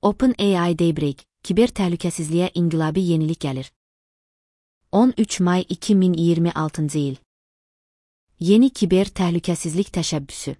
OpenAI Daybreak, kiber təhlükəsizliyə inqilabi yenilik gəlir. 13 may 2026 il. Yeni kiber təhlükəsizlik təşəbbüsü.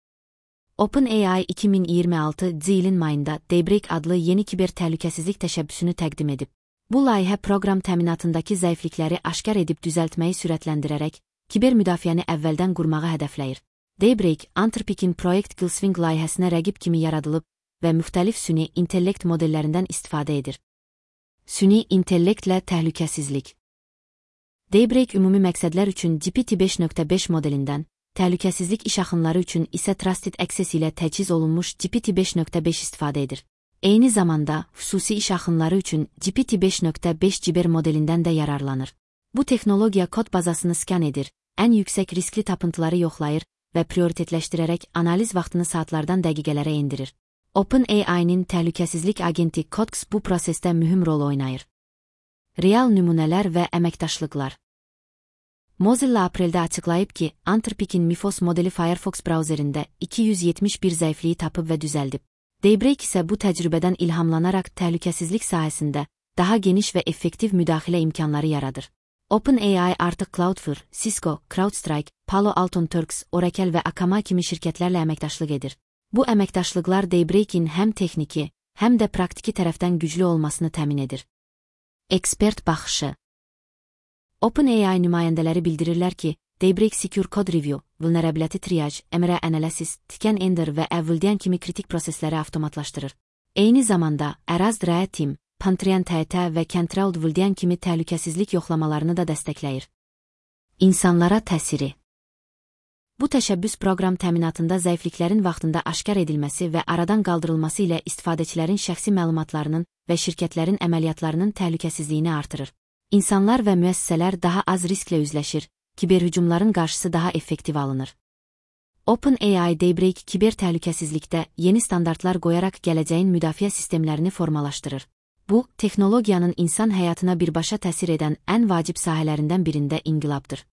OpenAI 2026 ilin mayında Daybreak adlı yeni kiber təhlükəsizlik təşəbbüsünü təqdim edib. Bu layihə proqram təminatındakı zəiflikləri aşkar edib düzəltməyi sürətləndirərək, kiber müdafiəni əvvəldən qurmağı hədəfləyir. Daybreak, Anthropic'in Project Gulfstream layihəsinə rəqib kimi yaradılıb və müxtəlif süni intellekt modellərindən istifadə edir. Süni intellektlə təhlükəsizlik. Daybreak ümumi məqsədlər üçün GPT-5.5 modelindən, təhlükəsizlik iş axınları üçün isə Trusted Access ilə təchiz olunmuş GPT-5.5 istifadə edir. Eyni zamanda, xüsusi iş axınları üçün GPT-5.5 Ciber modelindən də yararlanır. Bu texnologiya kod bazasını skan edir, ən yüksək riskli tapıntıları yoxlayır və prioritetləşdirərək analiz vaxtını saatlardan dəqiqələrə endirir. OpenAI-nin təhlükəsizlik agenti Codex bu prosesdə mühüm rol oynayır. Real nümunələr və əməkdaşlıqlar. Mozilla apreldə açıqlayıb ki, Anthropic'in Mythos modeli Firefox brauzerində 271 zəifliyi tapıb və düzəldib. Daybreak isə bu təcrübədən ilhamlanaraq təhlükəsizlik sahəsində daha geniş və effektiv müdaxilə imkanları yaradır. OpenAI artıq Cloudflare, Cisco, CrowdStrike, Palo Alto Networks, Oracle və Akamai kimi şirkətlərlə əməkdaşlıq edir. Bu əməkdaşlıqlar Daybreak'in həm texniki, həm də praktiki tərəfdən güclü olmasını təmin edir. Ekspert baxışı. OpenAI nümayəndələri bildirirlər ki, Daybreak Secure Code Review, Vulnerability Triage, MR Analysis, Tiken Ender və Evildian kimi kritik prosesləri avtomatlaşdırır. Eyni zamanda, Erazd Raya Team, Pantrian TT və Kentraud Vuldian kimi təhlükəsizlik yoxlamalarını da dəstəkləyir. İnsanlara təsiri. Bu təşəbbüs proqram təminatında zəifliklərin vaxtında aşkar edilməsi və aradan qaldırılması ilə istifadəçilərin şəxsi məlumatlarının və şirkətlərin əməliyyatlarının təhlükəsizliyini artırır. İnsanlar və müəssisələr daha az risklə üzləşir, kiberhücumların qarşısı daha effektiv alınır. OpenAI Daybreak kiber təhlükəsizlikdə yeni standartlar qoyaraq gələcəyin müdafiə sistemlərini formalaşdırır. Bu, texnologiyanın insan həyatına birbaşa təsir edən ən vacib sahələrindən birində inqilabdır.